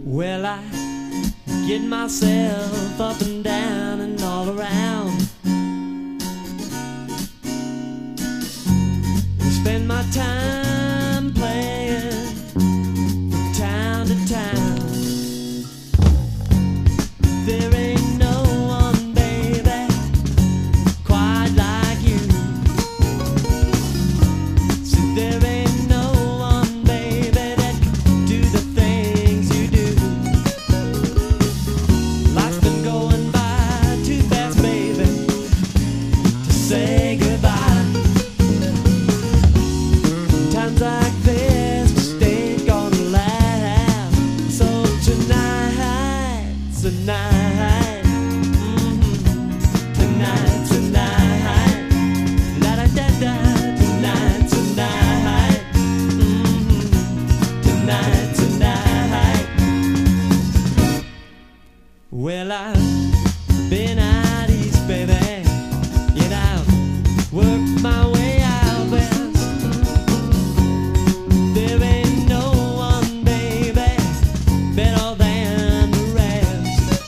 Well, I get myself up and down and all around, and spend my time playing from town to town. There ain't no one, baby, quite like you. See, there ain't no one, baby, that can do the things you do. Life's been going by too fast, baby, to say goodbye. Times like this just ain't gonna last. So tonight, tonight, tonight, tonight, la da da da, tonight, tonight, tonight, tonight. Well, I've been out